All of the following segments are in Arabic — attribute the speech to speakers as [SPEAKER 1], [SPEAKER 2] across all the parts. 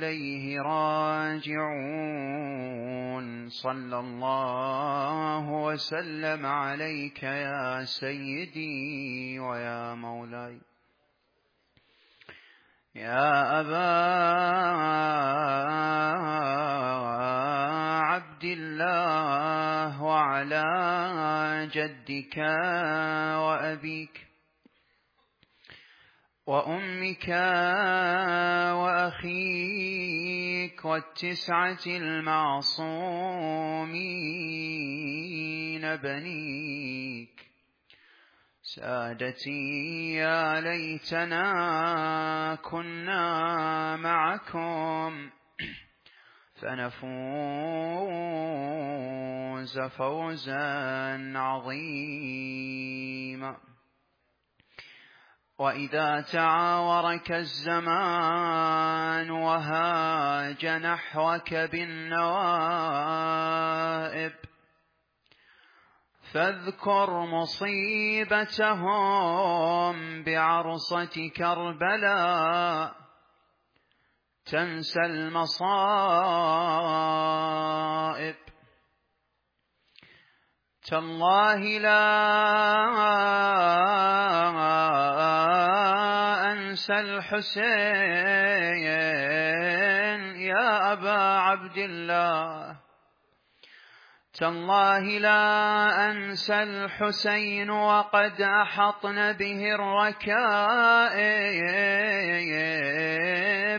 [SPEAKER 1] إليه راجعون. صلى الله وسلم عليك يا سيدي ويا مولاي يا أبا عبد الله، وعلى جدك وأبيك وأمك وأخيك والتسعة المعصومين بنيك. سادتي يا ليتنا كنا معكم فنفوز فوزا عظيما. وإذا تعاورك الزمان وهاج نحوك بالنوائب فاذكر مصيبتهم بعرصة كربلاء تنسى المصائب. تالله لا أنسى الحسين يا أبا عبد الله، تالله لا أنسى الحسين وقد أحطن به الركائب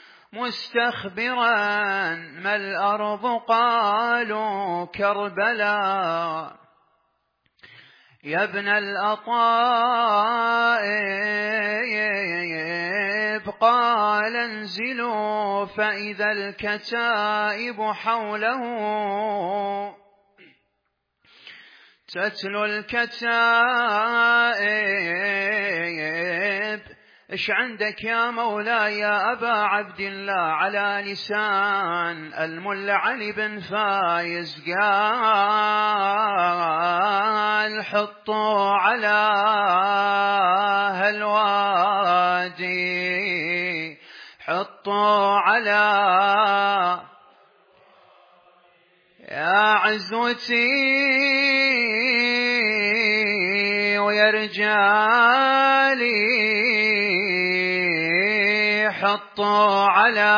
[SPEAKER 1] مستخبرا ما الأرض قالوا كربلاء. يا ابن الأطائب قال انزلوا فإذا الكتائب حوله تتلو الكتائب. إيش عندك يا مولاي يا أبا عبد الله؟ على لسان الملا علي بن فايز قال حطوا على هالوادي، حطوا على يا عزوتي ويا رجالي، حطوا على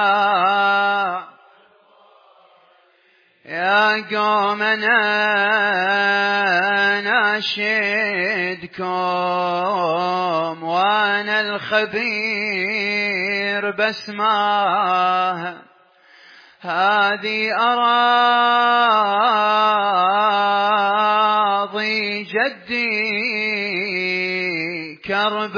[SPEAKER 1] يا قومنا ناشدكم وانا الخبير بسماه. هذه أراضي جدي كرب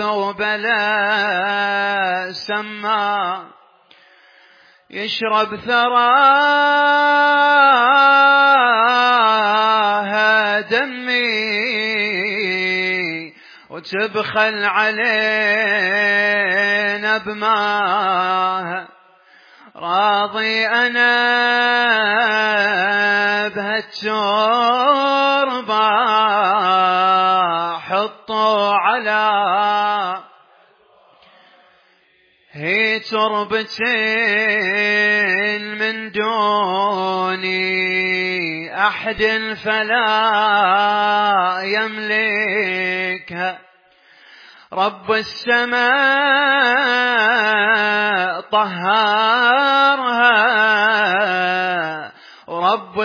[SPEAKER 1] وبلاء سما، يشرب ثراها دمي وتبخل علينا بماه. راضي أنا بهالتربة حطوا على هي تربة من دوني أحد فلا يملكها. رب السماء طهرها ورب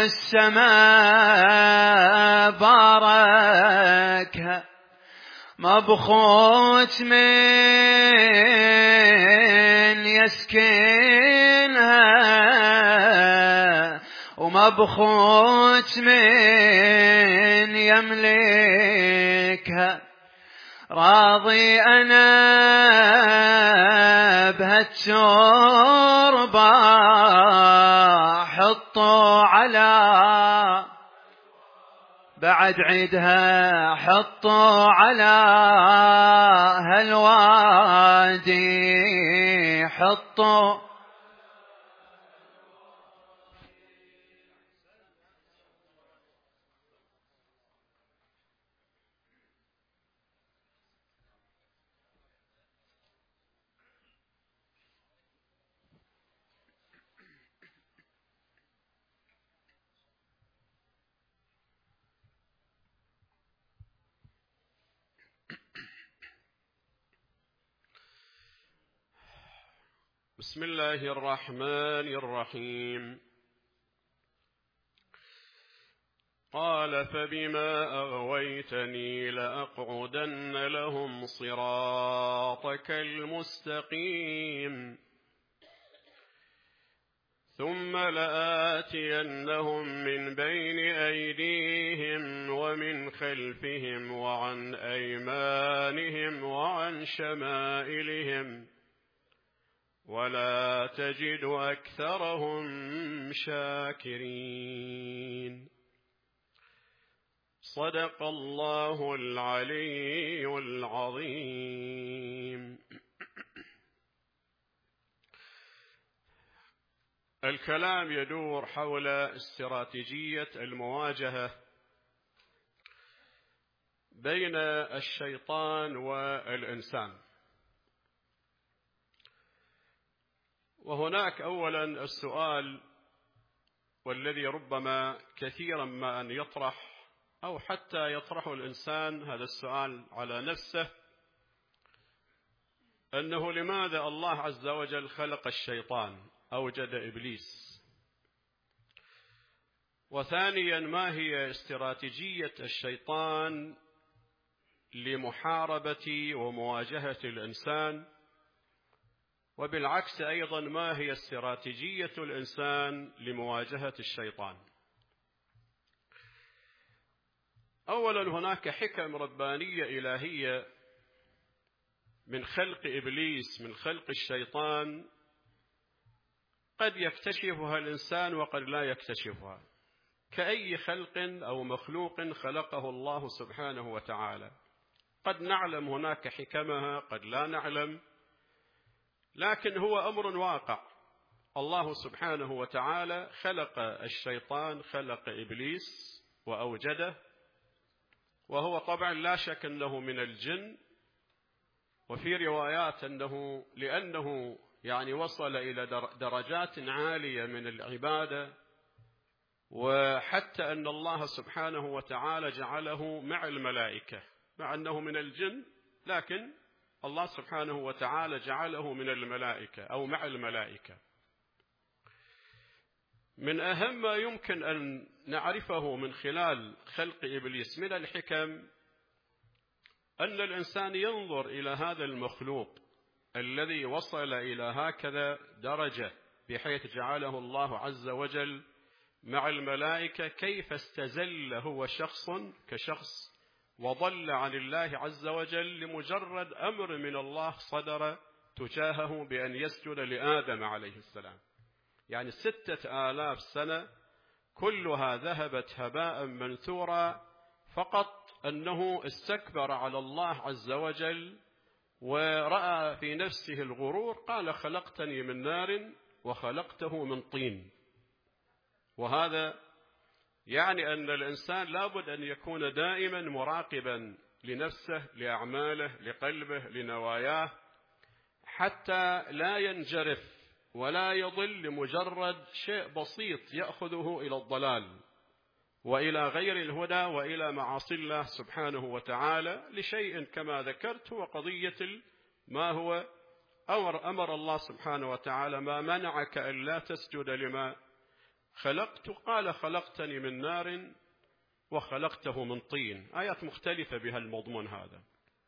[SPEAKER 1] السماء باركها. مبخوت من يسكنها ومبخوت من يملكها. راضي أنا بهالتربة حطوا على بعد عيدها حطوا على هالوادي، حطوا
[SPEAKER 2] بسم الله الرحمن الرحيم. قال فبما أغويتني لأقعدن لهم صراطك المستقيم ثم لآتينهم من بين أيديهم ومن خلفهم وعن أيمانهم وعن شمائلهم ولا تجد أكثرهم شاكرين. صدق الله العلي العظيم. الكلام يدور حول استراتيجية المواجهة بين الشيطان والإنسان. وهناك أولا السؤال والذي ربما كثيرا ما أن يطرح أو حتى يطرحه الإنسان هذا السؤال على نفسه، أنه لماذا الله عز وجل خلق الشيطان، أوجد إبليس؟ وثانيا ما هي استراتيجية الشيطان لمحاربة ومواجهة الإنسان؟ وبالعكس أيضا ما هي استراتيجية الإنسان لمواجهة الشيطان؟ أولا هناك حكم ربانية إلهية من خلق إبليس، من خلق الشيطان، قد يكتشفها الإنسان وقد لا يكتشفها، كأي خلق أو مخلوق خلقه الله سبحانه وتعالى. قد نعلم هناك حكمها، قد لا نعلم، لكن هو أمر واقع. الله سبحانه وتعالى خلق الشيطان، خلق إبليس وأوجده، وهو طبعا لا شك أنه من الجن. وفي روايات أنه لأنه وصل إلى درجات عالية من العبادة، وحتى أن الله سبحانه وتعالى جعله مع الملائكة، مع أنه من الجن لكن الله سبحانه وتعالى جعله من الملائكة أو مع الملائكة. من أهم ما يمكن أن نعرفه من خلال خلق إبليس من الحكم أن الإنسان ينظر إلى هذا المخلوق الذي وصل إلى هكذا درجة بحيث جعله الله عز وجل مع الملائكة، كيف استزل هو شخص كشخص وضل عن الله عز وجل لمجرد أمر من الله صدر تجاهه بأن يسجد لآدم عليه السلام. 6,000 سنة كلها ذهبت هباء منثورا، فقط أنه استكبر على الله عز وجل ورأى في نفسه الغرور، قال خلقتني من نار وخلقته من طين. وهذا أن الإنسان لابد أن يكون دائما مراقبا لنفسه، لأعماله، لقلبه، لنواياه، حتى لا ينجرف ولا يضل لمجرد شيء بسيط يأخذه إلى الضلال وإلى غير الهدى وإلى معاصي الله سبحانه وتعالى، لشيء كما ذكرت هو قضية ما هو أمر الله سبحانه وتعالى: ما منعك ألا تسجد لما خلقت؟ قال خلقتني من نار وخلقته من طين. آيات مختلفة بها المضمون هذا.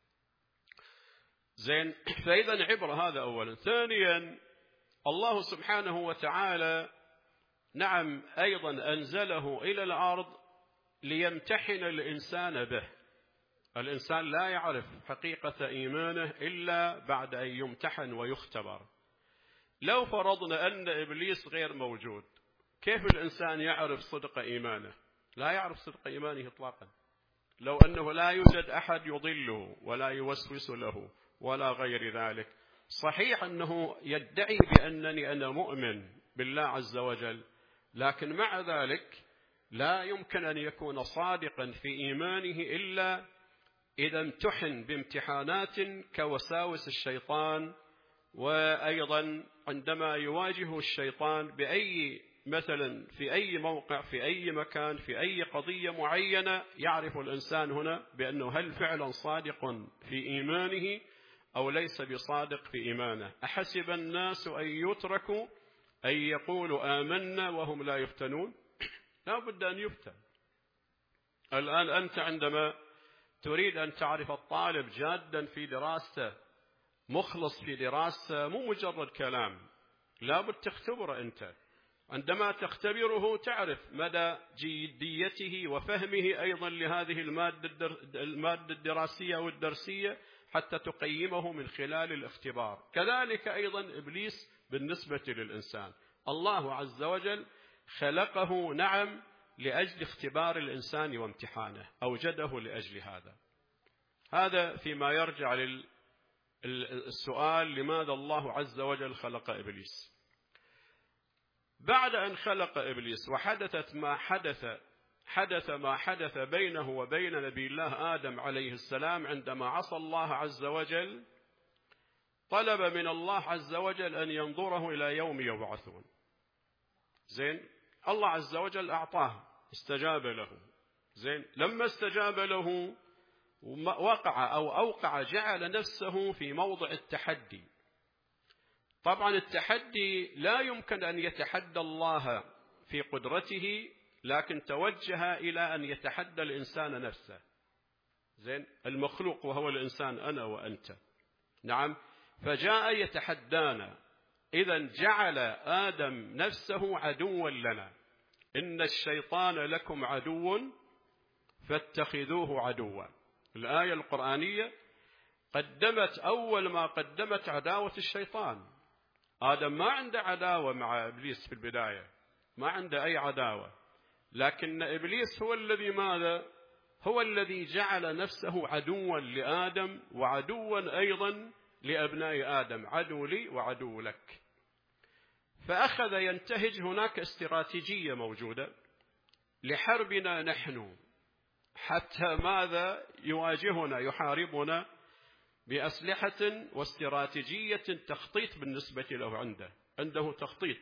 [SPEAKER 2] فإذا عبر هذا أولا. ثانيا الله سبحانه وتعالى أيضا أنزله إلى الأرض ليمتحن الإنسان به. الإنسان لا يعرف حقيقة إيمانه إلا بعد أن يمتحن ويختبر. لو فرضنا أن إبليس غير موجود، كيف الإنسان يعرف صدق إيمانه؟ لا يعرف صدق إيمانه إطلاقا. لو أنه لا يوجد أحد يضله ولا يوسوس له ولا غير ذلك. صحيح أنه يدعي بأنني أنا مؤمن بالله عز وجل، لكن مع ذلك لا يمكن أن يكون صادقا في إيمانه إلا إذا امتحن بامتحانات كوساوس الشيطان، وأيضا عندما يواجه الشيطان مثلا في أي موقع، في أي مكان، في أي قضية معينة، يعرف الإنسان هنا بأنه هل فعلا صادق في إيمانه أو ليس بصادق في إيمانه. أحسب الناس أن يتركوا أن يقولوا آمنا وهم لا يفتنون؟ لا بد أن يفتن. الآن أنت عندما تريد أن تعرف الطالب جادا في دراسته مخلص في دراسته مو مجرد كلام، لا بد تختبره. أنت عندما تختبره تعرف مدى جديته وفهمه أيضا لهذه المادة الدراسية والدرسية حتى تقيمه من خلال الاختبار. كذلك أيضا إبليس بالنسبة للإنسان، الله عز وجل خلقه نعم لأجل اختبار الإنسان وامتحانه، أوجده لأجل هذا. هذا فيما يرجع للسؤال لماذا الله عز وجل خلق إبليس. بعد أن خلق إبليس وحدث ما حدث بينه وبين نبي الله آدم عليه السلام عندما عصى الله عز وجل، طلب من الله عز وجل أن ينظره إلى يوم يبعثون. زين، الله عز وجل أعطاه، استجاب له. زين، لما استجاب له أوقع جعل نفسه في موضع التحدي. طبعا التحدي لا يمكن أن يتحدى الله في قدرته، لكن توجه إلى أن يتحدى الإنسان نفسه. زين، المخلوق وهو الإنسان أنا وأنت. نعم، فجاء يتحدانا. إذن جعل آدم نفسه عدوا لنا. إن الشيطان لكم عدو فاتخذوه عدوا. الآية القرآنية أول ما قدمت عداوة الشيطان. آدم ما عنده عداوة مع إبليس في البداية، ما عنده أي عداوة، لكن إبليس هو الذي ماذا؟ هو الذي جعل نفسه عدوا لآدم وعدوا أيضا لأبناء آدم، عدو لي وعدو لك. فأخذ ينتهج هناك استراتيجية موجودة لحربنا نحن، حتى ماذا؟ يواجهنا، يحاربنا بأسلحة واستراتيجية تخطيط بالنسبة له، عنده تخطيط.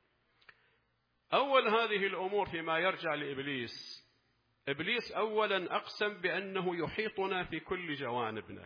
[SPEAKER 2] أول هذه الأمور فيما يرجع لإبليس، إبليس أولا أقسم بأنه يحيطنا في كل جوانبنا.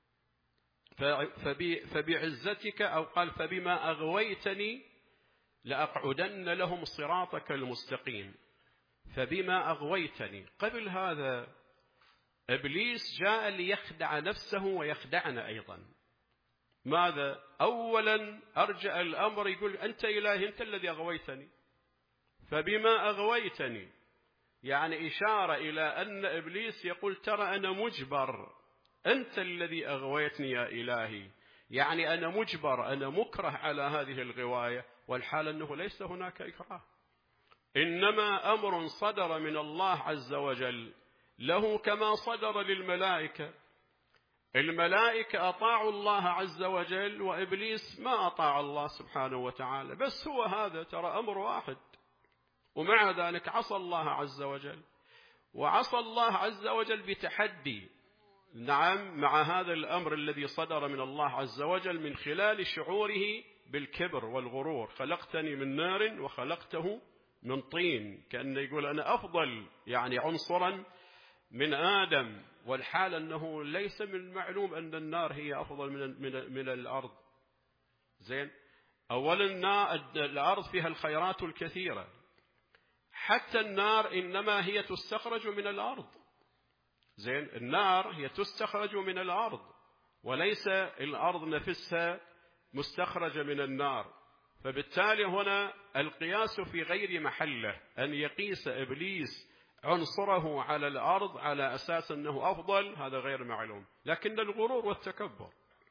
[SPEAKER 2] فبعزتك أو قال فبما أغويتني لأقعدن لهم صراطك المستقيم. فبما أغويتني. قبل هذا إبليس جاء ليخدع نفسه ويخدعنا أيضا. ماذا؟ أولا أرجع الأمر يقول أنت إلهي، أنت الذي أغويتني. فبما أغويتني يعني إشارة إلى أن إبليس يقول ترى أنا مجبر، أنت الذي أغويتني يا إلهي، يعني أنا مجبر، أنا مكره على هذه الغواية، والحال أنه ليس هناك إكراه، إنما أمر صدر من الله عز وجل له كما صدر للملائكة. الملائكة أطاعوا الله عز وجل، وإبليس ما أطاع الله سبحانه وتعالى، بس هو هذا ترى أمر واحد، ومع ذلك عصى الله عز وجل، وعصى الله عز وجل بتحدي. نعم، مع هذا الأمر الذي صدر من الله عز وجل من خلال شعوره بالكبر والغرور، خلقتني من نار وخلقته من طين، كأنه يقول أنا أفضل يعني عنصرا من آدم، والحال أنه ليس من المعلوم أن النار هي أفضل من الأرض. زين، أولا الأرض فيها الخيرات الكثيرة، حتى النار إنما هي تستخرج من الأرض. زين، النار هي تستخرج من الأرض، وليس الأرض نفسها مستخرجة من النار. فبالتالي هنا القياس في غير محله، أن يقيس إبليس عنصره على الأرض على أساس أنه أفضل، هذا غير معلوم. لكن الغرور والتكبر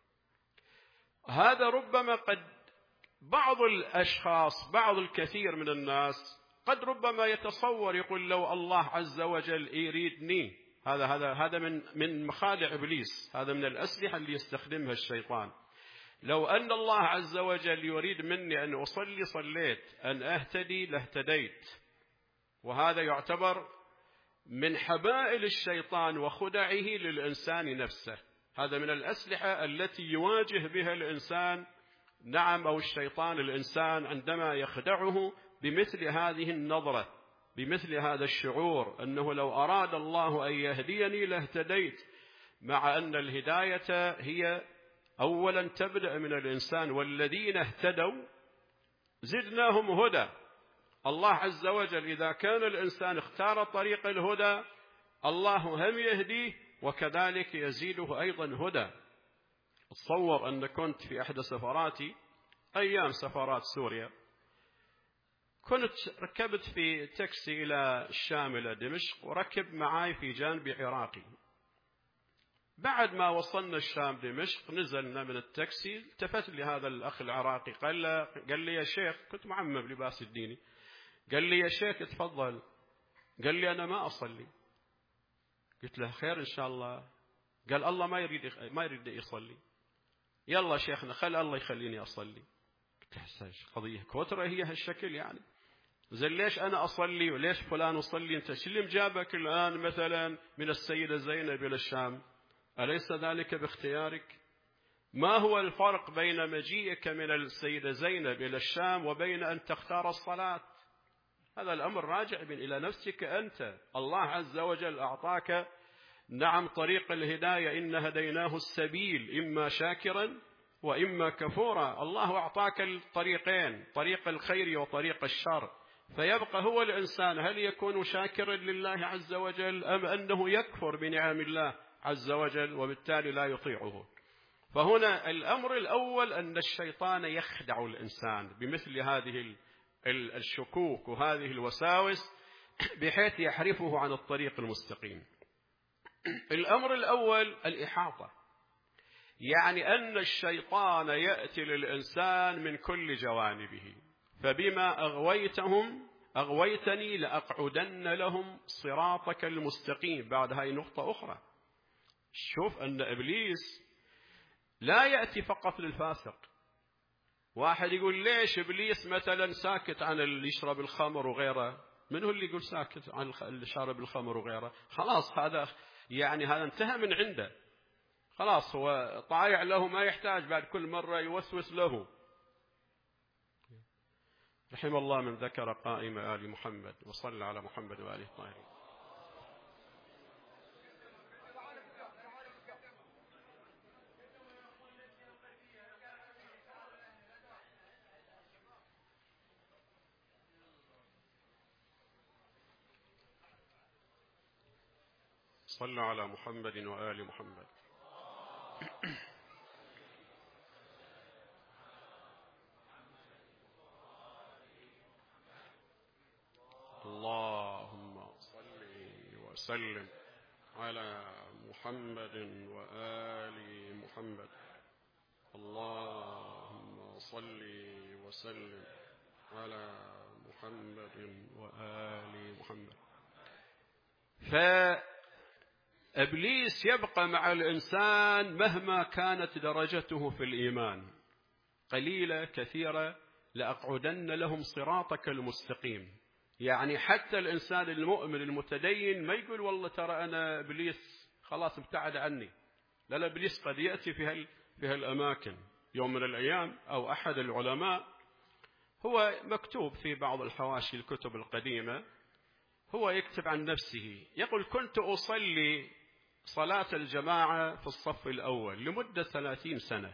[SPEAKER 2] هذا ربما قد بعض الأشخاص، بعض الكثير من الناس قد ربما يتصور يقول لو الله عز وجل يريدني، هذا من مخادع إبليس، هذا من الأسلحة اللي يستخدمها الشيطان. لو أن الله عز وجل يريد مني أن أصلي صليت، أن أهتدي لاهتديت. وهذا يعتبر من حبائل الشيطان وخدعه للإنسان نفسه. هذا من الأسلحة التي يواجه بها الإنسان، نعم، أو الشيطان الإنسان عندما يخدعه بمثل هذه النظرة، بمثل هذا الشعور أنه لو أراد الله أن يهديني لاهتديت، مع أن الهداية هي أولا تبدأ من الإنسان، والذين اهتدوا زدناهم هدى. الله عز وجل إذا كان الإنسان اختار طريق الهدى الله هم يهديه وكذلك يزيده أيضا هدى. تصور أن كنت في إحدى سفراتي أيام سفرات سوريا، كنت ركبت في تاكسي إلى الشام إلى دمشق، وركب معاي في جانبي عراقي. بعد ما وصلنا الشام دمشق نزلنا من التاكسي، التفت لي هذا الأخ العراقي قال لي يا شيخ، كنت معمم لباس الديني، قال لي يا شيخ تفضل. قال لي أنا ما أصلي. قلت له خير إن شاء الله. قال الله ما يريد يصلي. يلا شيخنا خل الله يخليني أصلي. قلت له قضية كوترة هي هالشكل يعني؟ زين ليش أنا أصلي وليش فلان أصلي؟ أنت شو اللي مجابك الآن مثلا من السيدة زينب إلى الشام؟ أليس ذلك باختيارك؟ ما هو الفرق بين مجيئك من السيدة زينب إلى الشام وبين أن تختار الصلاة؟ هذا الأمر راجع إلى نفسك أنت. الله عز وجل أعطاك نعم طريق الهداية، إن هديناه السبيل إما شاكرا وإما كفورا. الله أعطاك الطريقين، طريق الخير وطريق الشر، فيبقى هو الإنسان هل يكون شاكرا لله عز وجل أم أنه يكفر بنعم الله عز وجل وبالتالي لا يطيعه. فهنا الأمر الأول أن الشيطان يخدع الإنسان بمثل هذه الشكوك وهذه الوساوس بحيث يحرفه عن الطريق المستقيم. الأمر الأول الإحاطة، يعني أن الشيطان يأتي للإنسان من كل جوانبه. فبما أغويتني لأقعدن لهم صراطك المستقيم. بعد هاي نقطة أخرى، شوف أن إبليس لا يأتي فقط للفاسق. واحد يقول ليش إبليس مثلا ساكت عن اللي يشرب الخمر وغيره؟ من هو اللي يقول ساكت عن اللي شارب الخمر وغيره؟ خلاص هذا يعني هذا انتهى من عنده، خلاص هو طايع له، ما يحتاج بعد كل مرة يوسوس له. رحم الله من ذكر قائم آل محمد وصلى على محمد وآله الطاهرين. صلى على محمد وآل محمد. اللهم صل وسلم على محمد وآل محمد. اللهم صل وسلم على محمد وآل محمد. فإبليس يبقى مع الإنسان مهما كانت درجته في الإيمان، قليلة كثيرة، لأقعدن لهم صراطك المستقيم. يعني حتى الإنسان المؤمن المتدين ما يقول والله ترى أنا إبليس خلاص ابتعد عني. لا، إبليس قد يأتي في هالأماكن. يوم من الأيام أو أحد العلماء، هو مكتوب في بعض الحواشي الكتب القديمة، هو يكتب عن نفسه يقول كنت أصلي صلاة الجماعة في الصف الأول لمدة 30 سنة.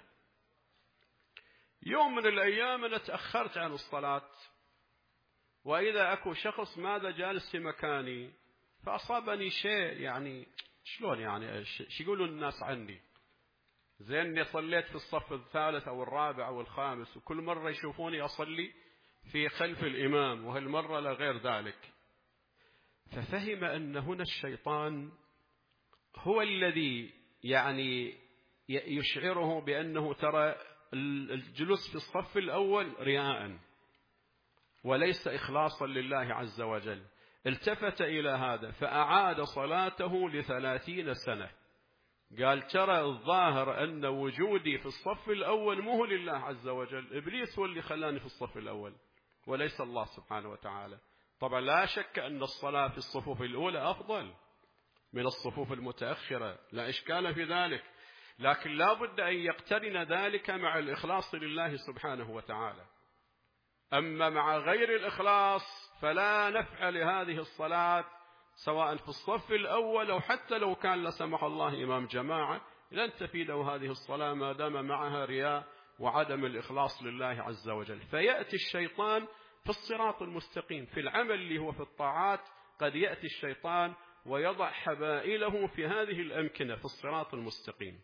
[SPEAKER 2] يوم من الأيام أنا تأخرت عن الصلاة، وإذا أكو شخص ماذا جالس في مكاني، فأصابني شيء يعني شلون يعني شو يقولون الناس عني، زين صليت في الصف الثالث أو الرابع أو الخامس، وكل مرة يشوفوني أصلي في خلف الإمام، وهالمرة لا غير ذلك. ففهم أن هنا الشيطان هو الذي يعني يشعره بأنه ترى الجلوس في الصف الأول رياء وليس إخلاصا لله عز وجل. التفت إلى هذا فأعاد صلاته ل30 سنة. قال ترى الظاهر أن وجودي في الصف الأول مو لله عز وجل، إبليس هو اللي خلاني في الصف الأول وليس الله سبحانه وتعالى. طبعا لا شك أن الصلاة في الصفوف الأولى أفضل من الصفوف المتأخرة، لا إشكال في ذلك، لكن لا بد أن يقترن ذلك مع الإخلاص لله سبحانه وتعالى. أما مع غير الإخلاص فلا نفع لهذه الصلاة، سواء في الصف الأول أو حتى لو كان لا سمح الله إمام جماعة لن تفيده هذه الصلاة ما دام معها رياء وعدم الإخلاص لله عز وجل. فيأتي الشيطان في الصراط المستقيم، في العمل اللي هو في الطاعات قد يأتي الشيطان ويضع حبائله في هذه الأمكنة في الصراط المستقيم.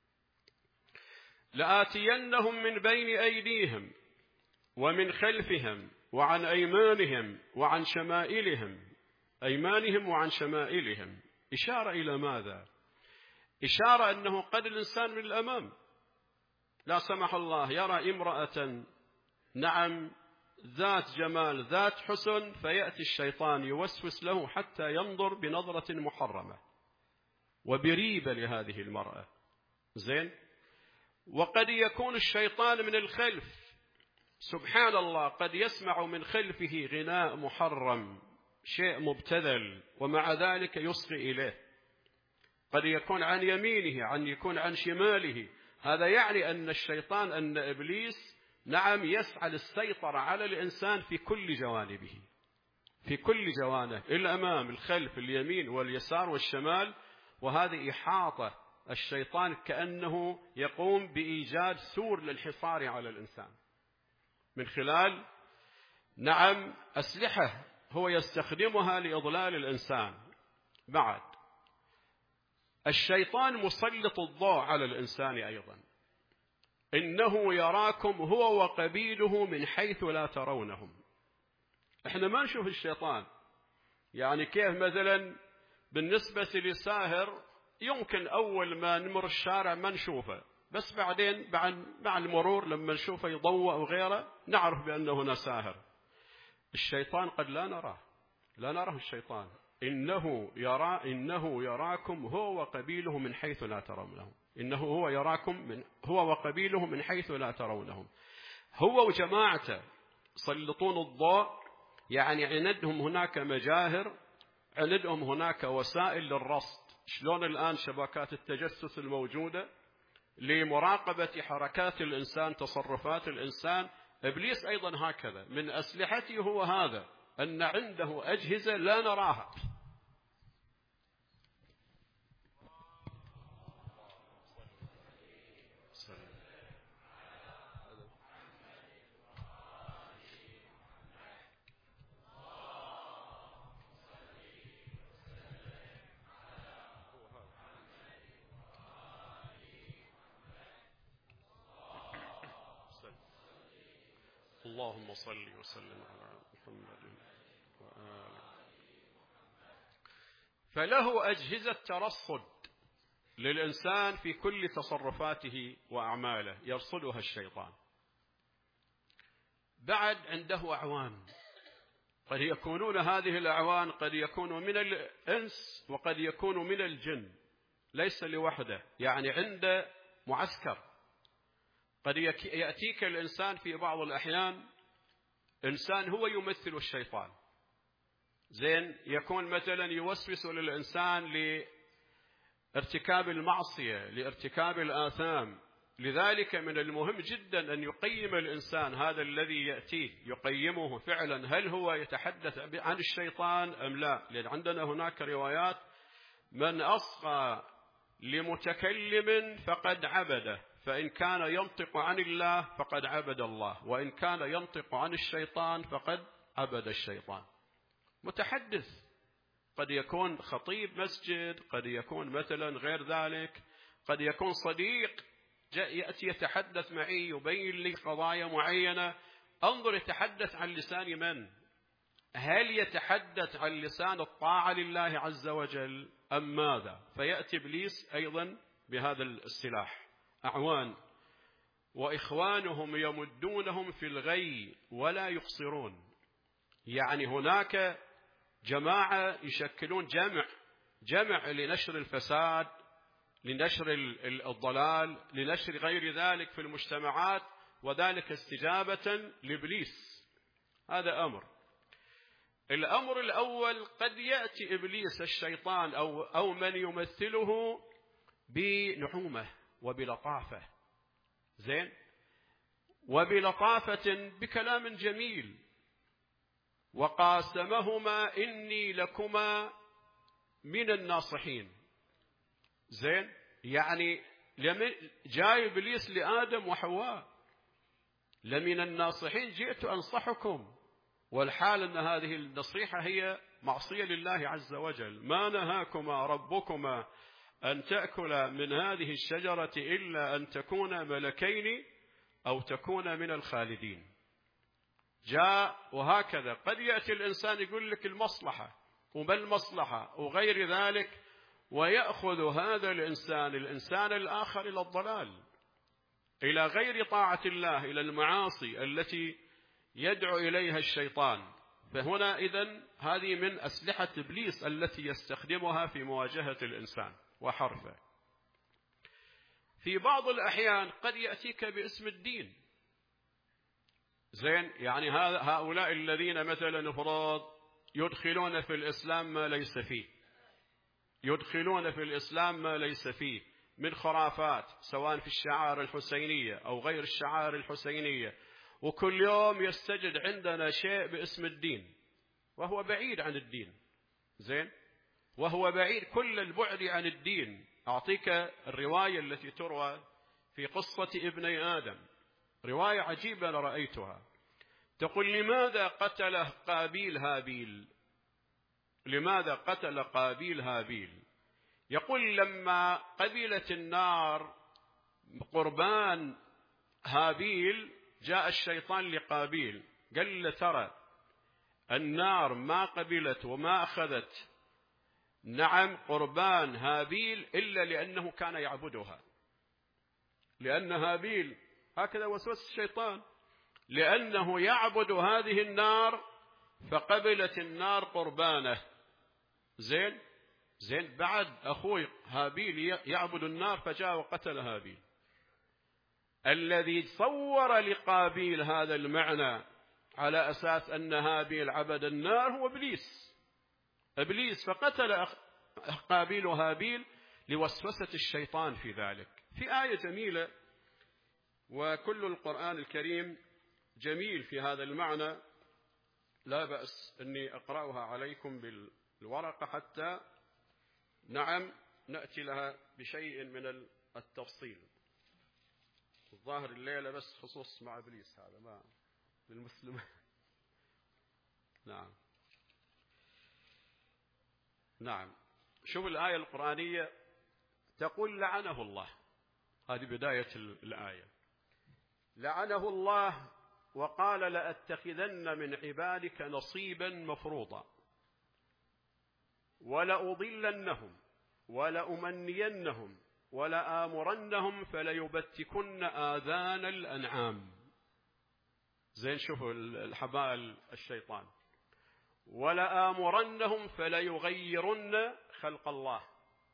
[SPEAKER 2] لآتينهم من بين أيديهم ومن خلفهم وعن أيمانهم وعن شمائلهم، أيمانهم وعن شمائلهم، إشارة إلى ماذا؟ إشارة أنه قد الإنسان من الأمام لا سمح الله يرى امرأة نعم ذات جمال ذات حسن، فيأتي الشيطان يوسوس له حتى ينظر بنظرة محرمة وبريبة لهذه المرأة. زين. وقد يكون الشيطان من الخلف، سبحان الله، قد يسمع من خلفه غناء محرم، شيء مبتذل، ومع ذلك يصغي إليه. قد يكون عن يمينه، يكون عن شماله. هذا يعني أن الشيطان، أن إبليس نعم يسعى للسيطرة على الإنسان في كل جوانبه، في كل جوانبه، الأمام الخلف اليمين واليسار والشمال. وهذه إحاطة الشيطان، كأنه يقوم بإيجاد سور للحصار على الإنسان من خلال نعم أسلحة هو يستخدمها لإضلال الإنسان. بعد الشيطان مسلط الضوء على الإنسان أيضا، إنه يراكم هو وقبيله من حيث لا ترونهم. إحنا ما نشوف الشيطان، يعني كيف مثلا بالنسبة لساهر يمكن أول ما نمر الشارع ما نشوفه، بس بعدين مع المرور لما نشوفه يضوء وغيره نعرف بأنه هنا ساهر. الشيطان قد لا نراه الشيطان، إنه يراكم هو وقبيله من حيث لا ترونهم. إنه هو يراكم هو وقبيله من حيث لا ترونهم. هو وجماعته يسلطون الضوء، يعني عندهم هناك مجاهر، عندهم هناك وسائل للرصد. شلون الآن شبكات التجسس الموجودة لمراقبة حركات الإنسان، تصرفات الإنسان، إبليس أيضا هكذا من أسلحته هو هذا، أن عنده أجهزة لا نراها. اللهم صل وسلم على محمد وآله. فله أجهزة ترصد للإنسان في كل تصرفاته وأعماله يرصدها الشيطان. بعد عنده أعوان، قد يكونون هذه الأعوان قد يكونوا من الإنس وقد يكونوا من الجن، ليس لوحده، يعني عنده معسكر. قد يأتيك الإنسان في بعض الأحيان إنسان هو يمثل الشيطان. زين. يكون مثلا يوسوس للإنسان لارتكاب المعصية، لارتكاب الآثام. لذلك من المهم جدا أن يقيم الإنسان هذا الذي يأتيه، يقيمه فعلا هل هو يتحدث عن الشيطان أم لا. لأن عندنا هناك روايات: من أصغى لمتكلم فقد عبده، فإن كان ينطق عن الله فقد عبد الله، وإن كان ينطق عن الشيطان فقد عبد الشيطان. متحدث قد يكون خطيب مسجد، قد يكون مثلا غير ذلك، قد يكون صديق يأتي يتحدث معي يبين لي قضايا معينة. انظر يتحدث عن لسان من؟ هل يتحدث عن لسان الطاعة لله عز وجل أم ماذا؟ فيأتي إبليس أيضا بهذا السلاح، أعوان، وإخوانهم يمدونهم في الغي ولا يقصرون. يعني هناك جماعة يشكلون جمع لنشر الفساد، لنشر الضلال، لنشر غير ذلك في المجتمعات، وذلك استجابة لإبليس. هذا أمر. الأمر الأول: قد يأتي إبليس الشيطان أو من يمثله بنعومة وبلطافة، زين، وبلطافة بكلام جميل: وقاسمهما إني لكما من الناصحين. زين. يعني جاء إبليس لآدم وحواء: لمن الناصحين جئت أنصحكم، والحال أن هذه النصيحة هي معصية لله عز وجل. ما نهاكما ربكما أن تأكلا من هذه الشجرة إلا أن تكونا ملكين أو تكونا من الخالدين. جاء وهكذا قد يأتي الإنسان يقول لك المصلحة وما المصلحة وغير ذلك، ويأخذ هذا الإنسان الآخر إلى الضلال، إلى غير طاعة الله، إلى المعاصي التي يدعو إليها الشيطان. فهنا إذن هذه من أسلحة إبليس التي يستخدمها في مواجهة الإنسان وحرفه. في بعض الأحيان قد يأتيك باسم الدين، زين، يعني هؤلاء الذين مثلا افراد يدخلون في الإسلام ما ليس فيه، يدخلون في الإسلام ما ليس فيه من خرافات، سواء في الشعائر الحسينية أو غير الشعائر الحسينية، وكل يوم يستجد عندنا شيء باسم الدين وهو بعيد عن الدين، زين، وهو بعيد كل البعد عن الدين. أعطيك الرواية التي تروى في قصة ابني آدم، رواية عجيبة أنا رأيتها. تقول: لماذا قتل قابيل هابيل؟ لماذا قتل قابيل هابيل؟ يقول: لما قبلت النار قربان هابيل جاء الشيطان لقابيل قال له: ترى النار ما قبلت وما أخذت نعم قربان هابيل إلا لأنه كان يعبدها، لأن هابيل هكذا وسوس الشيطان، لأنه يعبد هذه النار فقبلت النار قربانه. زين بعد أخوي هابيل يعبد النار فجاء وقتل هابيل. الذي صور لقابيل هذا المعنى على أساس أن هابيل عبد النار هو إبليس، فقتل قابيل وهابيل لوسوسة الشيطان في ذلك. في آية جميلة، وكل القرآن الكريم جميل في هذا المعنى، لا بأس أني أقرأها عليكم بالورقة حتى نعم نأتي لها بشيء من التفصيل. الظاهر الليلة بس خصوص مع إبليس، هذا ما للمسلم. نعم شوف الآية القرآنية تقول: لعنه الله. هذه بداية الآية. لعنه الله وقال: لأتخذن من عبادك نصيبا مفروضا ولأضلنهم ولأمنينهم ولآمرنهم فليبتكن آذان الأنعام. زين، شوفوا الحبال الشيطان. ولآمرنهم فليغيرن خلق الله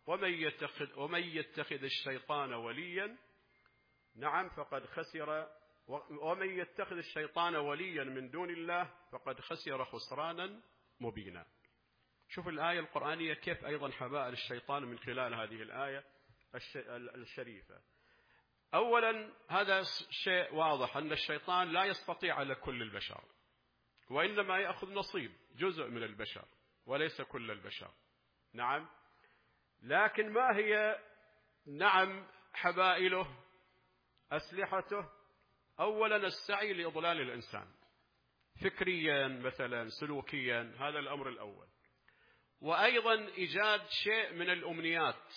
[SPEAKER 2] ومن يتخذ الشيطان وليا نعم فقد خسر، ومن يتخذ الشيطان وليا من دون الله فقد خسر خسرانا مبينا. شوف الآية القرآنية كيف أيضا حبال الشيطان من خلال هذه الآية الشريفة. أولا هذا شيء واضح أن الشيطان لا يستطيع على كل البشر، وإنما يأخذ نصيب جزء من البشر وليس كل البشر. نعم، لكن ما هي نعم حبائله أسلحته؟ أولا السعي لإضلال الإنسان فكريا مثلا، سلوكيا، هذا الأمر الأول. وأيضا إيجاد شيء من الأمنيات،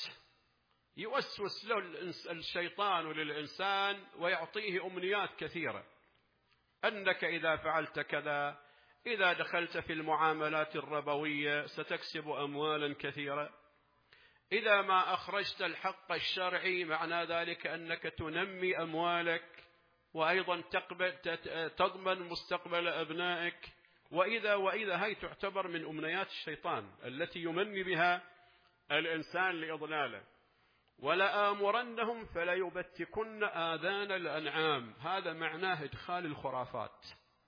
[SPEAKER 2] يوسوس له الشيطان وللإنسان ويعطيه أمنيات كثيرة، أنك إذا فعلت كذا، إذا دخلت في المعاملات الربوية ستكسب أموالا كثيرة، إذا ما أخرجت الحق الشرعي معنى ذلك أنك تنمي أموالك وأيضا تضمن مستقبل أبنائك، وإذا هي تعتبر من أمنيات الشيطان التي يمني بها الإنسان لإضلاله. ولآمرنهم فليبتكن آذان الأنعام، هذا معناه إدخال الخرافات.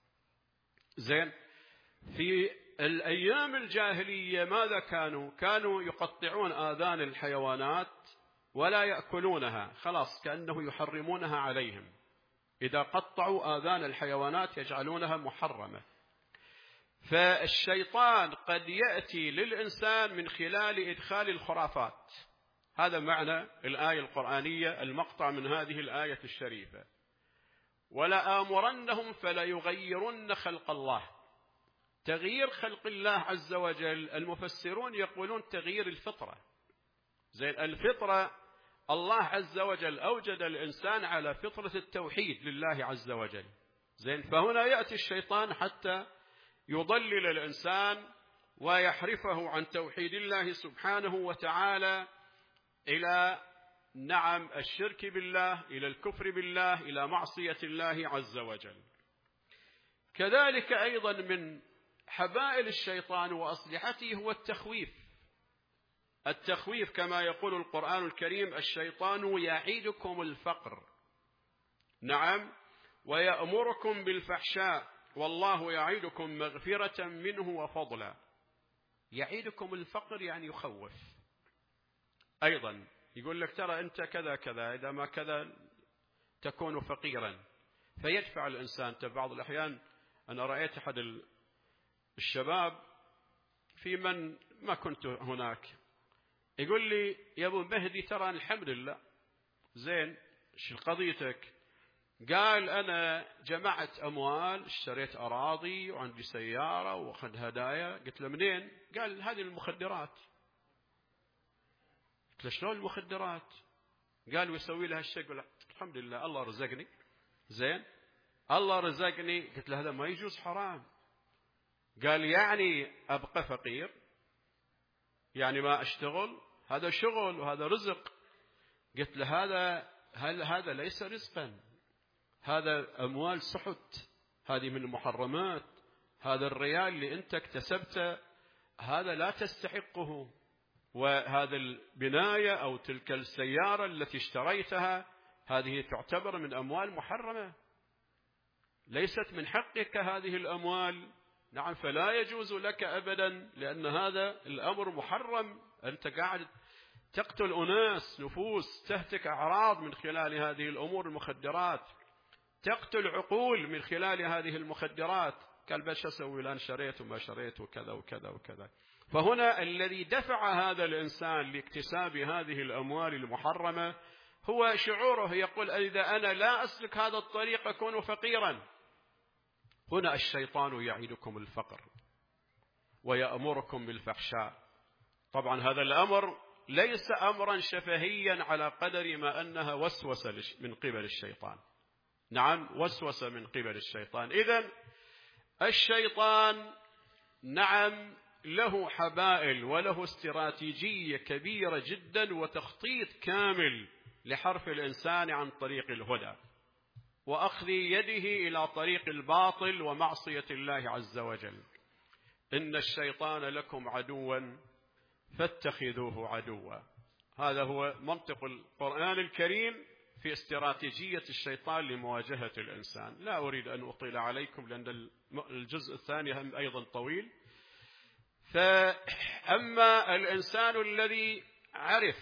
[SPEAKER 2] زين، في الأيام الجاهلية ماذا كانوا يقطعون آذان الحيوانات ولا يأكلونها، خلاص كأنه يحرمونها عليهم. إذا قطعوا آذان الحيوانات يجعلونها محرمة. فالشيطان قد يأتي للإنسان من خلال إدخال الخرافات، هذا معنى الآية القرآنية، المقطع من هذه الآية الشريفة. ولآمرنهم فلا يغيرن خلق الله. تغيير خلق الله عز وجل المفسرون يقولون تغيير الفطرة. زين الفطرة الله عز وجل أوجد الإنسان على فطرة التوحيد لله عز وجل. زين فهنا يأتي الشيطان حتى يضلل الإنسان ويحرفه عن توحيد الله سبحانه وتعالى إلى نعم الشرك بالله، إلى الكفر بالله، إلى معصية الله عز وجل. كذلك أيضا من حبائل الشيطان وأصلحته هو التخويف. التخويف كما يقول القرآن الكريم: الشيطان يعيدكم الفقر، نعم، ويأمركم بالفحشاء والله يعيدكم مغفرة منه وفضلا. يعيدكم الفقر يعني يخوف. أيضا يقول لك ترى أنت كذا كذا، إذا ما كذا تكون فقيرا، فيدفع الإنسان. بعض الأحيان أنا رأيت أحد الشباب في من ما كنت هناك يقول لي: يا أبو مهدي ترى الحمد لله. زين شو قضيتك؟ قال: أنا جمعت أموال، اشتريت أراضي وعندي سيارة وأخذ هدايا. قلت له: منين؟ قال: هذه المخدرات. قلت له: شلون المخدرات؟ قال: ويسوي لها الشيء. يقول: الحمد لله الله رزقني. زين الله رزقني. قلت له: هذا ما يجوز، حرام. قال: يعني أبقى فقير؟ يعني ما أشتغل؟ هذا شغل وهذا رزق. قلت له: هذا ليس رزقا، هذا أموال سحت، هذه من المحرمات. هذا الريال اللي أنت اكتسبته هذا لا تستحقه، وهذا البناية أو تلك السيارة التي اشتريتها هذه تعتبر من أموال محرمة، ليست من حقك هذه الأموال. نعم فلا يجوز لك أبدا، لأن هذا الأمر محرم. أنت قاعد تقتل أناس، نفوس، تهتك أعراض من خلال هذه الأمور المخدرات، تقتل عقول من خلال هذه المخدرات. قال: بس أسوي الآن شريت وما شريت وكذا وكذا وكذا. فهنا الذي دفع هذا الإنسان لاكتساب هذه الأموال المحرمة هو شعوره، يقول: إذا أنا لا أسلك هذا الطريق أكون فقيرا. هنا الشيطان يعيدكم الفقر ويأمركم بالفحشاء. طبعا هذا الأمر ليس أمرا شفهيا على قدر ما أنها وسوسة من قبل الشيطان. نعم وسوسة من قبل الشيطان. إذن الشيطان نعم له حبائل وله استراتيجية كبيرة جدا وتخطيط كامل لحرف الإنسان عن طريق الهدى وأخذ يده إلى طريق الباطل ومعصية الله عز وجل. إن الشيطان لكم عدوا فاتخذوه عدوا. هذا هو منطق القرآن الكريم في استراتيجية الشيطان لمواجهة الإنسان. لا أريد أن أطيل عليكم لأن الجزء الثاني هم أيضا طويل. فأما الإنسان الذي عرف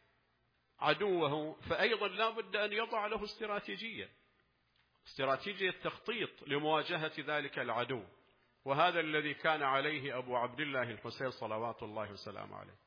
[SPEAKER 2] عدوه فأيضا لا بد أن يضع له استراتيجية تخطيط لمواجهة ذلك العدو، وهذا الذي كان عليه أبو عبد الله الحسين صلوات الله وسلامه عليه.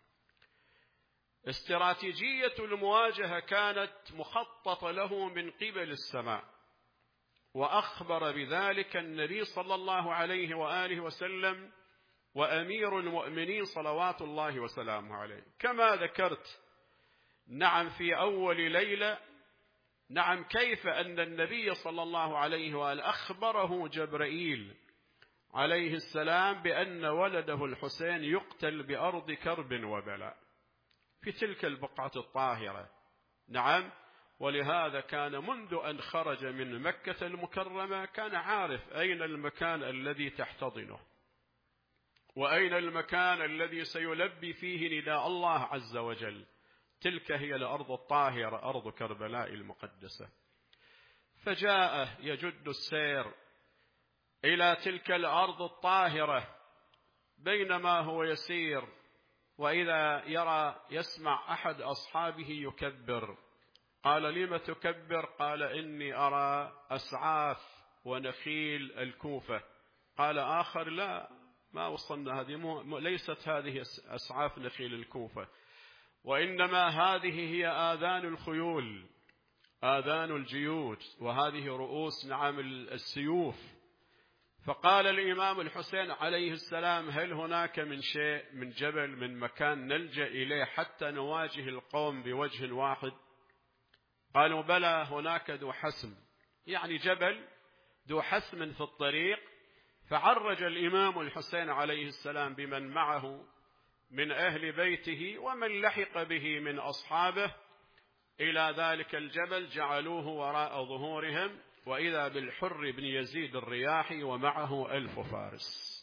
[SPEAKER 2] استراتيجية المواجهة كانت مخططة له من قبل السماء، وأخبر بذلك النبي صلى الله عليه وآله وسلم وأمير المؤمنين صلوات الله وسلامه عليه. كما ذكرت نعم في أول ليلة نعم كيف أن النبي صلى الله عليه وآله أخبره جبرائيل عليه السلام بأن ولده الحسين يقتل بأرض كرب وبلاء في تلك البقعة الطاهرة. نعم ولهذا كان منذ أن خرج من مكة المكرمة كان عارف أين المكان الذي تحتضنه وأين المكان الذي سيلبي فيه نداء الله عز وجل. تلك هي الأرض الطاهرة، أرض كربلاء المقدسة. فجاء يجد السير إلى تلك الأرض الطاهرة، بينما هو يسير وإذا يسمع أحد أصحابه يكبر. قال: لم تكبر؟ قال: إني أرى أسعاف ونخيل الكوفة. قال آخر: لا، ما وصلنا، هذه ليست هذه أسعاف نخيل الكوفة، وإنما هذه هي آذان الخيول، آذان الجيوش، وهذه رؤوس نعم السيوف. فقال الإمام الحسين عليه السلام: هل هناك من شيء، من جبل، من مكان نلجأ إليه حتى نواجه القوم بوجه واحد؟ قالوا: بلى، هناك ذو حسم، يعني جبل ذو حسم في الطريق. فعرج الإمام الحسين عليه السلام بمن معه من أهل بيته ومن لحق به من أصحابه إلى ذلك الجبل، جعلوه وراء ظهورهم، وإذا بالحر بن يزيد الرياحي ومعه 1000 فارس.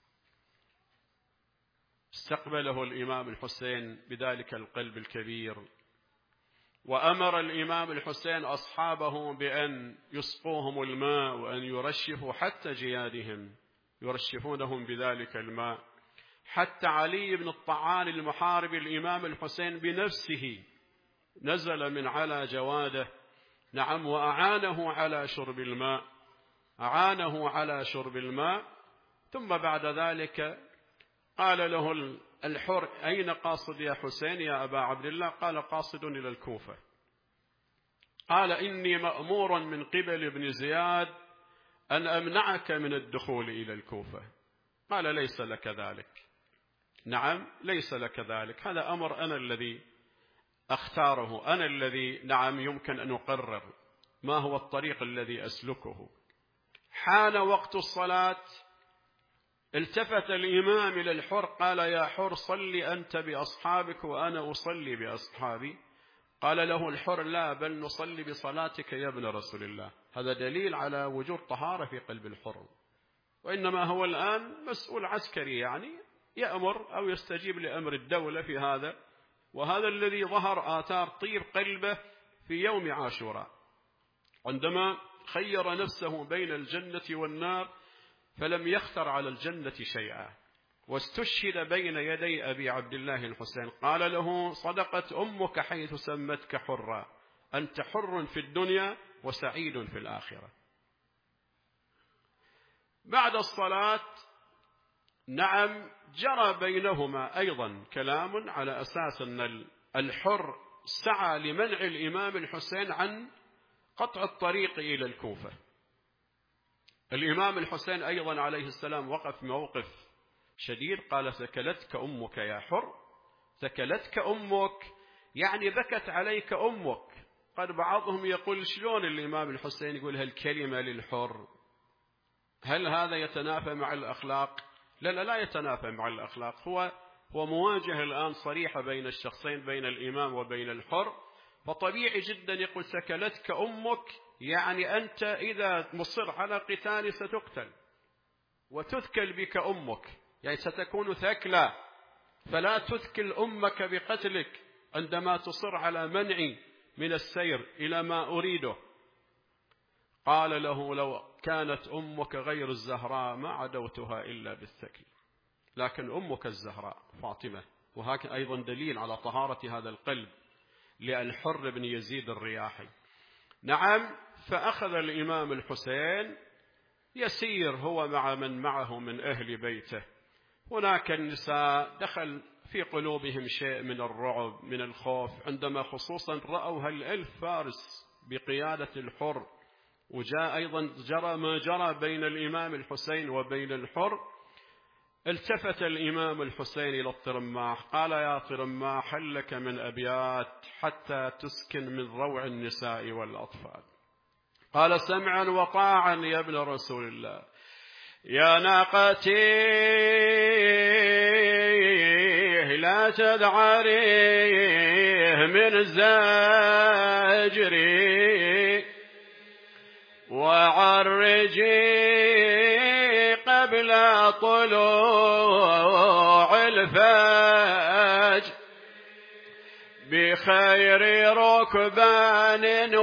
[SPEAKER 2] استقبله الإمام الحسين بذلك القلب الكبير، وأمر الإمام الحسين أصحابه بأن يسقوهم الماء وأن يرشفوا حتى جيادهم، يرشفونهم بذلك الماء. حتى علي بن الطعان المحارب الإمام الحسين بنفسه نزل من على جواده، نعم، وأعانه على شرب الماء، أعانه على شرب الماء. ثم بعد ذلك قال له الحر: أين قاصد يا حسين يا أبا عبد الله؟ قال: قاصد إلى الكوفة. قال: إني مأمور من قبل ابن زياد أن أمنعك من الدخول إلى الكوفة. قال: ليس لك ذلك، نعم، ليس لك ذلك، هذا أمر أنا الذي أختاره، أنا الذي نعم يمكن أن أقرر ما هو الطريق الذي أسلكه. حان وقت الصلاة، التفت الإمام إلى الحر قال: يا حر، صل أنت بأصحابك وأنا أصلي بأصحابي. قال له الحر: لا، بل نصلي بصلاتك يا ابن رسول الله. هذا دليل على وجود طهارة في قلب الحر، وإنما هو الآن مسؤول عسكري، يعني يأمر أو يستجيب لأمر الدولة في هذا. وهذا الذي ظهر آثار طيب قلبه في يوم عاشوراء، عندما خير نفسه بين الجنة والنار فلم يختر على الجنة شيئا، واستشهد بين يدي أبي عبد الله الحسين. قال له: صدقت أمك حيث سمتك حرا، أنت حر في الدنيا وسعيد في الآخرة. بعد الصلاة نعم جرى بينهما أيضا كلام على أساس أن الحر سعى لمنع الإمام الحسين عن قطع الطريق إلى الكوفة. الإمام الحسين أيضا عليه السلام وقف موقف شديد، قال: ثكلتك أمك يا حر، ثكلتك أمك، يعني بكت عليك أمك. قد بعضهم يقول: شلون الإمام الحسين يقول هالكلمة للحر؟ هل هذا يتنافى مع الأخلاق؟ لا يتنافى مع الأخلاق. هو مواجهة الآن صريحة بين الشخصين، بين الإمام وبين الحر، فطبيعي جدا يقول: ثكلتك أمك، يعني أنت إذا مصر على قتال ستقتل، وتثكل بك أمك، يعني ستكون ثكلى، فلا تثكل أمك بقتلك عندما تصر على منعي من السير إلى ما أريده. قال له: لو كانت أمك غير الزهراء ما عدوتها إلا بالثكل، لكن أمك الزهراء فاطمة. وهكذا أيضا دليل على طهارة هذا القلب للحر بن يزيد الرياحي. نعم، فأخذ الإمام الحسين يسير هو مع من معه من أهل بيته. هناك النساء دخل في قلوبهم شيء من الرعب، من الخوف، عندما خصوصا رأوا 1000 فارس بقيادة الحر. وجاء أيضا جرى ما جرى بين الإمام الحسين وبين الحر. التفت الإمام الحسين إلى الطرماح قال: يا طرماح، هل لك من أبيات حتى تسكن من روع النساء والأطفال؟ قال: سمعا وطاعا يا ابن رسول الله. يا ناقتي لا تذعريه من الزاجري، وعرجي قبل طلوع الفجر بخير ركبان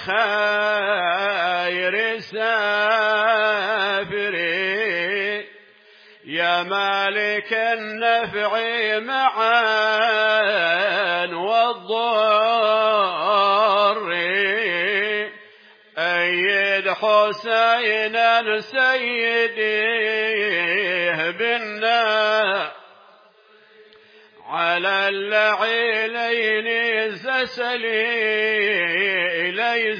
[SPEAKER 2] وخير سافر، يا مالك النفع معا والضر، أيد حسينا سيديه بالنا على اللعينين زسلي إلي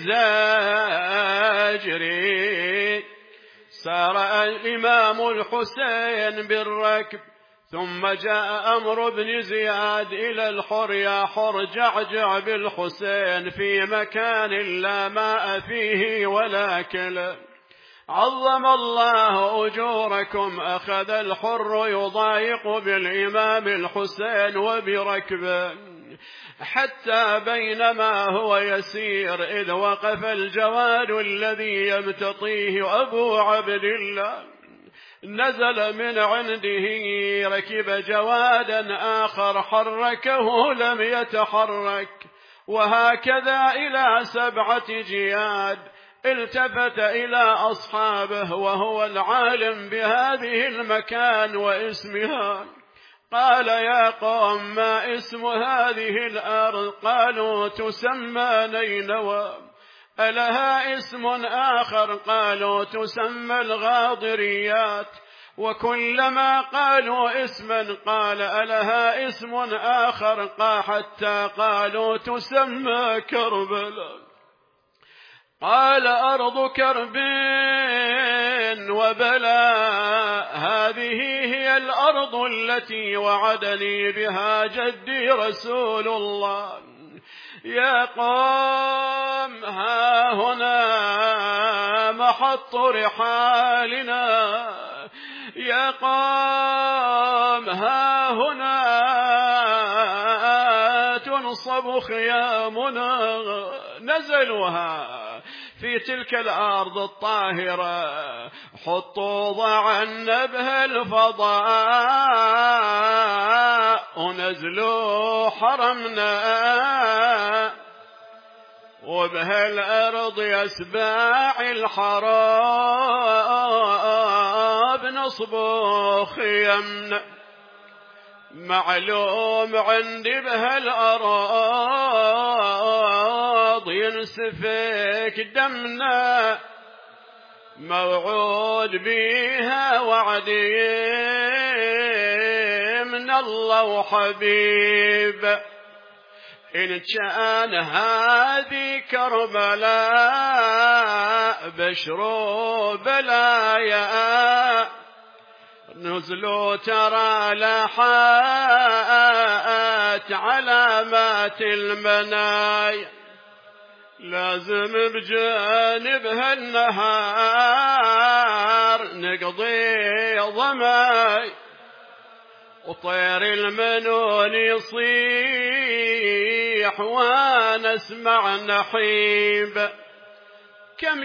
[SPEAKER 2] زاجري. سار الإمام الحسين بالركب، ثم جاء أمر بن زياد إلى الحر: يا حر جعجع بالحسين في مكان لا ماء فيه ولا كلى، عظم الله أجوركم. أخذ الحر يضايق بالإمام الحسين وبركبه، حتى بينما هو يسير إذ وقف الجواد الذي يمتطيه أبو عبد الله، نزل من عنده ركب جوادا آخر حركه لم يتحرك، وهكذا إلى 7 جياد. التفت إلى أصحابه وهو العالم بهذه المكان واسمها، قال: يا قوم، ما اسم هذه الأرض؟ قالوا: تسمى نينوى. ألها اسم آخر؟ قالوا: تسمى الغاضريات. وكلما قالوا اسما قال: ألها اسم آخر؟ حتى قالوا: تسمى كربلاء. قال: أرض كرب وبلاء، هذه هي الأرض التي وعدني بها جدي رسول الله. يا قوم، ها هنا محط رحالنا. يا قوم، ها هنا تنصب خيامنا. نزلوها في تلك الأرض الطاهرة، حطوا ضع النبه الفضاء، ونزلوا حرمنا، وبه الأرض يسباع الحراب نصبوا خيمنا. معلوم عندي به الأراض ينسفك دمنا، موعود بيها وعدي من الله وحبيب. إن كان هذه كربلاء بشروا بلايا، نزلوا ترى لاحات علامات المنايا، لازم بجانبها النهار نقضي ضماي، وطير المنون يصيح وانا اسمع نحيب. كم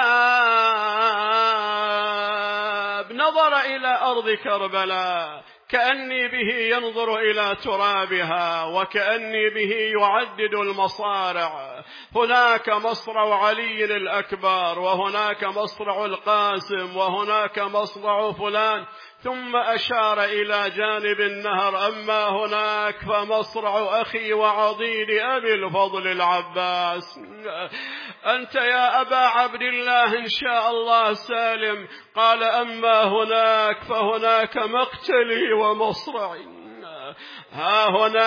[SPEAKER 2] شاب نظر إلى أرض كربلاء كأني به ينظر إلى ترابها، وكأني به يعدد المصارع. هناك مصرع علي الأكبر، وهناك مصرع القاسم، وهناك مصرع فلان، ثم أشار إلى جانب النهر: أما هناك فمصرع أخي وعضيد أبي الفضل العباس. أنت يا أبا عبد الله إن شاء الله سالم. قال: أما هناك فهناك مقتلي ومصرعي. ها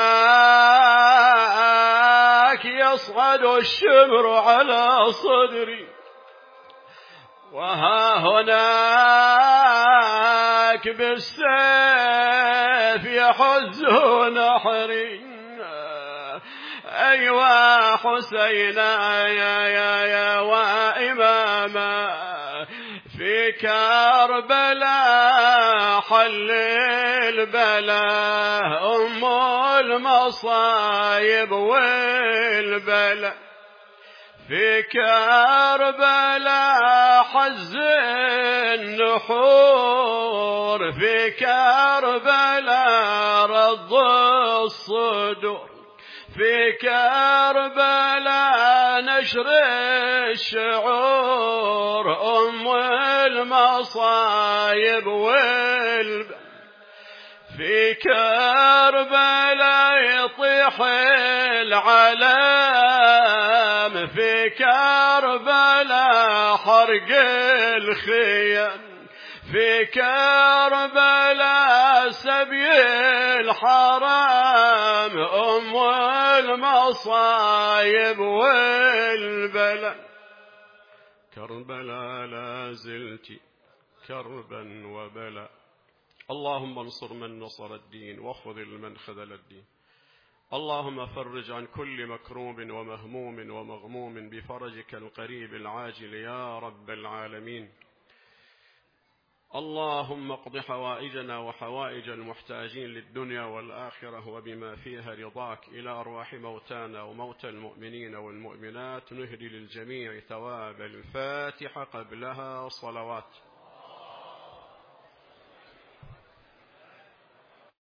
[SPEAKER 2] هناك يصعد الشمر على صدري، وها هناك بالسيف يحز نحري. أيوا حسينا يا وإماما، في كربلاء حل البلاء، أم المصايب والبلاء. في كربلاء حز النحور، في كربلاء رض الصدور، في كربلاء نشر الشعور، أم المصايب والبلاء. في كربلاء يطيح العلام، في كربلاء حرق الخيام، في كربلاء سبي الحرام أم المصايب والبلاء. كربلاء لا زلت كربا وبلاء. اللهم انصر من نصر الدين واخذل من خذل الدين. اللهم فرج عن كل مكروب ومهموم ومغموم بفرجك القريب العاجل يا رب العالمين. اللهم اقض حوائجنا وحوائج المحتاجين للدنيا والآخرة وبما فيها رضاك إلى أرواح موتانا وموتى المؤمنين والمؤمنات. نهدي للجميع ثواب الفاتحة قبلها صلوات.